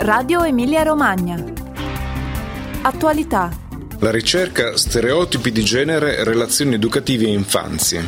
Radio Emilia Romagna. Attualità. La ricerca stereotipi di genere, relazioni educative e infanzie.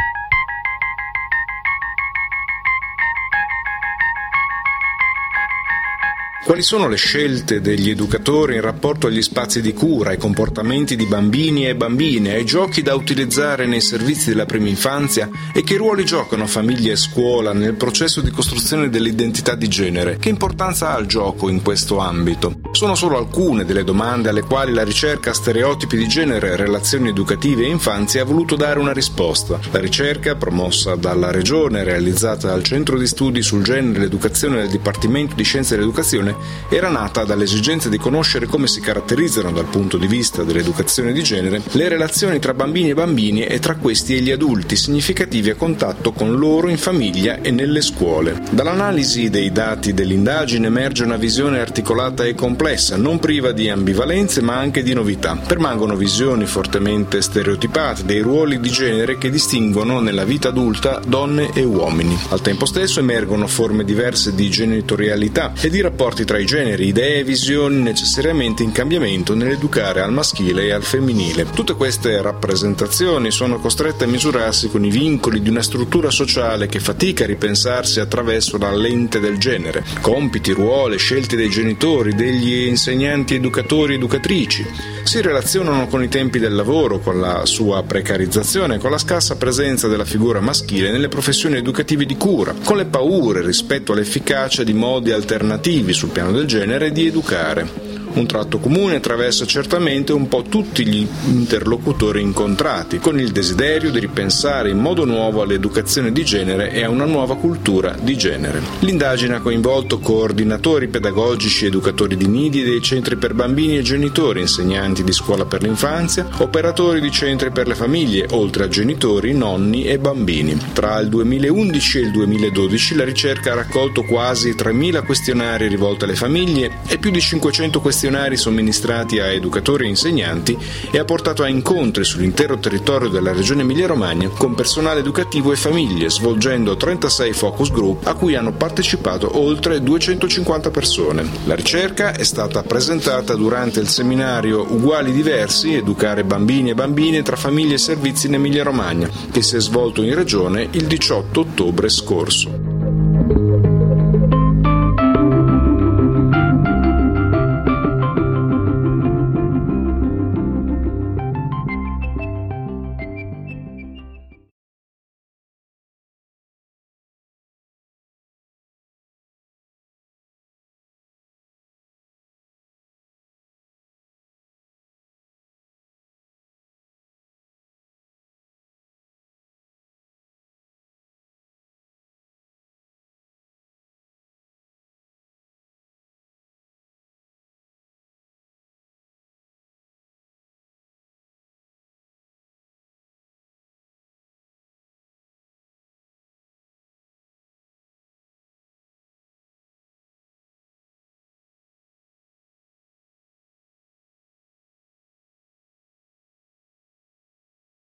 Quali sono le scelte degli educatori in rapporto agli spazi di cura, ai comportamenti di bambini e bambine, ai giochi da utilizzare nei servizi della prima infanzia e che ruoli giocano famiglia e scuola nel processo di costruzione dell'identità di genere? Che importanza ha il gioco in questo ambito? Sono solo alcune delle domande alle quali la ricerca stereotipi di genere, relazioni educative e infanzia ha voluto dare una risposta. La ricerca, promossa dalla Regione, realizzata dal Centro di Studi sul Genere e l'Educazione del Dipartimento di Scienze dell'Educazione, era nata dall'esigenza di conoscere come si caratterizzano dal punto di vista dell'educazione di genere le relazioni tra bambini e bambine e tra questi e gli adulti significativi a contatto con loro in famiglia e nelle scuole. Dall'analisi dei dati dell'indagine emerge una visione articolata e complessa, non priva di ambivalenze ma anche di novità. Permangono visioni fortemente stereotipate dei ruoli di genere che distinguono nella vita adulta donne e uomini. Al tempo stesso emergono forme diverse di genitorialità e di rapporti tra i generi, idee e visioni necessariamente in cambiamento nell'educare al maschile e al femminile. Tutte queste rappresentazioni sono costrette a misurarsi con i vincoli di una struttura sociale che fatica a ripensarsi attraverso la lente del genere. Compiti, ruoli, scelte dei genitori, degli insegnanti, educatori e educatrici si relazionano con i tempi del lavoro, con la sua precarizzazione, con la scarsa presenza della figura maschile nelle professioni educative di cura, con le paure rispetto all'efficacia di modi alternativi sul piano del genere di educare. Un tratto comune attraversa certamente un po' tutti gli interlocutori incontrati, con il desiderio di ripensare in modo nuovo all'educazione di genere e a una nuova cultura di genere. L'indagine ha coinvolto coordinatori pedagogici, educatori di nidi e dei centri per bambini e genitori, insegnanti di scuola per l'infanzia, operatori di centri per le famiglie, oltre a genitori, nonni e bambini. Tra il 2011 e il 2012 la ricerca ha raccolto quasi 3.000 questionari rivolti alle famiglie e più di 500 questionari somministrati a educatori e insegnanti e ha portato a incontri sull'intero territorio della regione Emilia-Romagna con personale educativo e famiglie, svolgendo 36 focus group a cui hanno partecipato oltre 250 persone. La ricerca è stata presentata durante il seminario Uguali Diversi, educare bambini e bambine tra famiglie e servizi in Emilia-Romagna, che si è svolto in regione il 18 ottobre scorso.